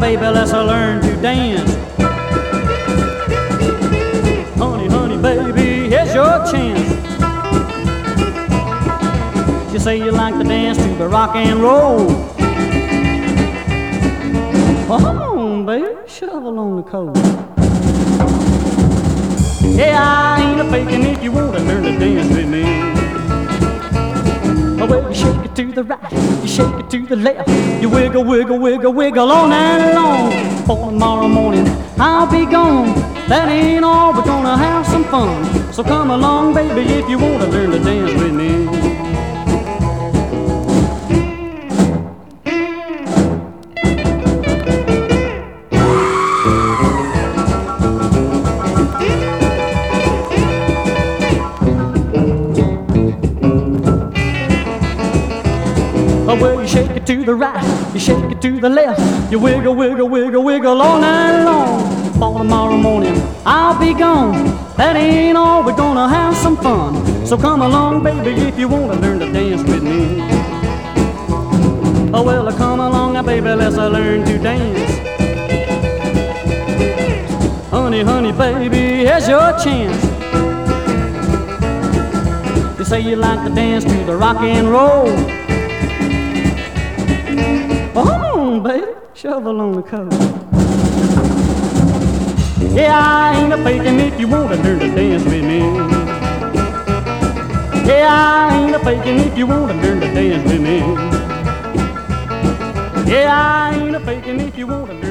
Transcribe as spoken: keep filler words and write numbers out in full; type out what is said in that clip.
baby, let's learn to dance. Honey, honey, baby, here's your chance. You say you like to dance to the rock and roll. Well, come on, baby, shovel on the coal. Yeah, I ain't a faking if you want to learn to dance with me. Well, you shake it to the right, you shake it to the left, you wiggle, wiggle, wiggle, wiggle all night long. For tomorrow morning, I'll be gone. That ain't all, we're gonna have some fun. So come along, baby, if you want to learn to dance with me. Well, you shake it to the right, you shake it to the left, you wiggle, wiggle, wiggle, wiggle all night long. For tomorrow morning, I'll be gone. That ain't all, we're gonna have some fun. So come along, baby, if you wanna learn to dance with me. Oh, well, come along now, baby, let's learn to dance. Honey, honey, baby, here's your chance. You say you like to dance to the rock and roll. Well, come on, baby, shovel on the coal. Yeah, I ain't a faking if you want to learn to dance with me. Yeah, I ain't a faking if you want to learn to dance with me. Yeah, I ain't a faking if you want to learn